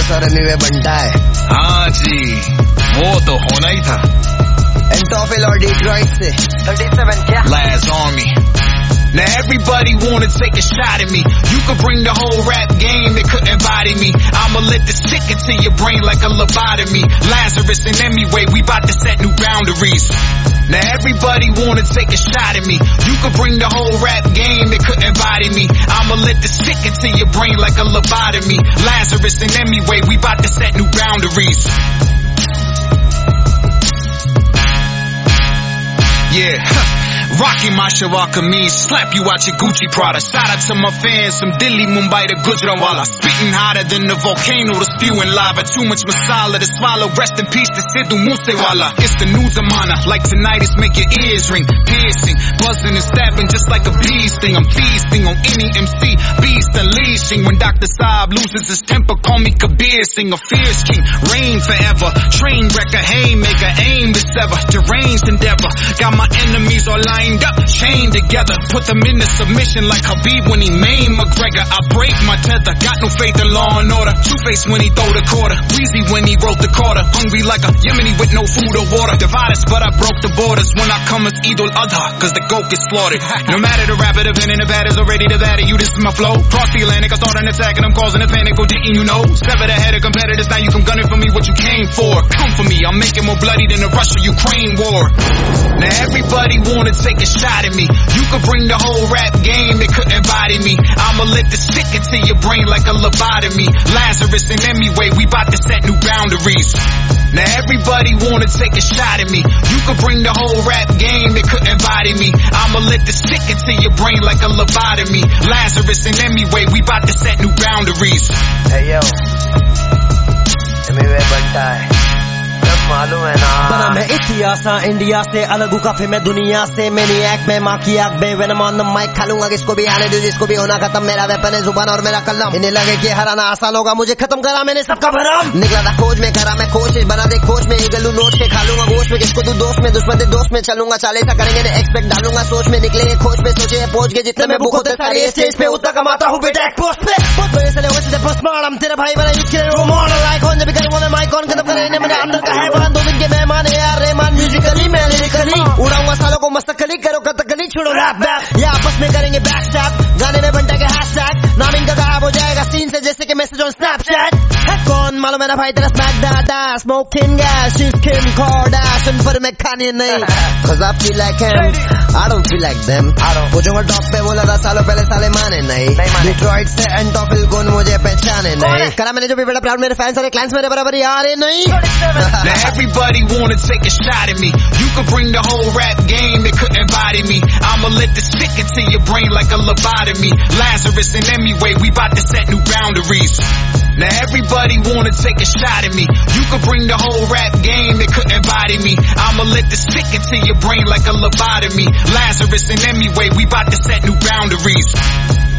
Sir Emiway बनता है. हाँ जी, वो तो होना ही था. एंटोफिल और डिट्रॉइट से 37 क्या? Last Army. Now everybody wanna take a shot at me. You could bring the whole rap game, they couldn't body me. I'ma let this stick into your brain like a lobotomy. Lazarus and Hemingway, we bout to set new boundaries. Now everybody wanna take a shot at me. You could bring the whole rap game, they couldn't body me. I'ma let this stick into your brain like a lobotomy. Lazarus and Hemingway, we bout to set new boundaries. Yeah, rocking my Shiva kameez, slap you out your Gucci Prada. Shout out to my fans from Delhi, Mumbai to Gujranwala. Spitting hotter than the volcano to spewing lava. Too much masala to swallow. Rest in peace to Sidhu Moosewala. It's the new zamana, like tinnitus make your ears ring. Piercing, buzzing and stabbing just like a bee sting. I'm feasting on any MC, beast unleashing. When Dr. Saab loses his temper, call me Kabir Singh, a fierce king. Reign forever, train wrecker, haymaker, aim to sever. Deranged endeavor, got my enemies all lined up, chained together. Put them into submission like Khabib when he maimed McGregor. I break my tether, got no faith in law and order. Two-Face when he throw the quarter, Weezy when he wrote the quarter. Hungry like a Yemeni with no food or water. Divide us, but I broke the borders. When I come it's Eid al-Adha, cause the goat gets slaughtered. No matter the rapper, the pen and the batters already the batter. You, this is my flow. Cross the Atlantic, I start an attack and I'm causing a panic. Oh, didn't you know? Sever the head of competitors, now you come gunning for me what you came for. Come for me, I'll make it more bloody than the Russia-Ukraine war. Now everybody wanna take a shot at me. You could bring the whole rap game, they couldn't body me. I'ma let this stick into your brain like a lobotomy. Lazarus and Hemingway, we bout to set new boundaries. Now everybody wanna take a shot at me. You could bring the whole rap game, they couldn't body me. I'ma let this stick into your brain like a lobotomy. Lazarus and Hemingway, we bout to set new boundaries. Hey yo, Emiway बनता है, सब मालूम है ना. बना मैं इतिहास India से अलग हूँ काफी मैं दुनिया से. मैंने एक में माँ की आग बे वेन ऑन द माइक खालूंगा किसको भी आने दो जिसको भी होना खत्म. मेरा वेपन है जुबान और मेरा कलम. इन्हें लगे कि हराना आसान होगा, मुझे खत्म करा मैंने सबका भरम. निकला था खोज में, करा मैं कोशिश, बना दे खोज में. गलू नोच के खालूंगा गोश्त में, किसको तू दोस्त में, दुश्मन दे दोस्त में. चलूंगा चाले सा करेंगे ने एक्सपेक्ट डालूंगा सोच में. निकलेंगे खोज पे, सोचे पहुंच गए जितने में बुक होते सारे स्टेज पे. उतना कमाता हूँ बेटा एक पोस्ट पे. बहुत बड़े से लोगों से पोस्टमार्टम तेरा भाई बना यूज करे वो मॉडल आइकॉन जब भी करूंगा मैं माइक ऑन खत्म करे. मेरे अंदर का है बहन 2 दिन के मेहमान है यार रहमान. म्यूजिकली मैं लिरिकली उड़ाऊंगा सालों को मस्तकली. करो कथकली छोड़ो रैप बैक, ये आपस में करेंगे बैक स्टैप. गाने में बनता के हैशटैग, नाम इनका गायब हो जाएगा सीन से जैसे कि मैसेज ऑन स्नैपचैट. है कौन मालूम है ना भाई तेरा स्मैक दादा. Smoking gas, she's Kim Kardashian पर मैं खाने नहीं. Cause I feel like him, I don't feel like them. पूछूंगा टॉप पे बोला था सालों पहले साले माने नहीं. डिट्रॉइट से एंटोफिल कौन मुझे पहचाने नहीं. करा मैंने जो भी बड़ा प्राउड मेरे फैंस सारे क्लाइंट्स मेरे बराबर यार है नहीं. Now everybody wanna take a shot at me. You could bring the whole rap game, they couldn't body me. I'ma let this stick into your brain like a lobotomy. Lazarus and Hemingway, we bout to set new boundaries. Now everybody wanna take a shot at me. You could bring the whole rap game, they couldn't body me. I'ma let this stick into your brain like a lobotomy. Lazarus and Hemingway, we bout to set new boundaries.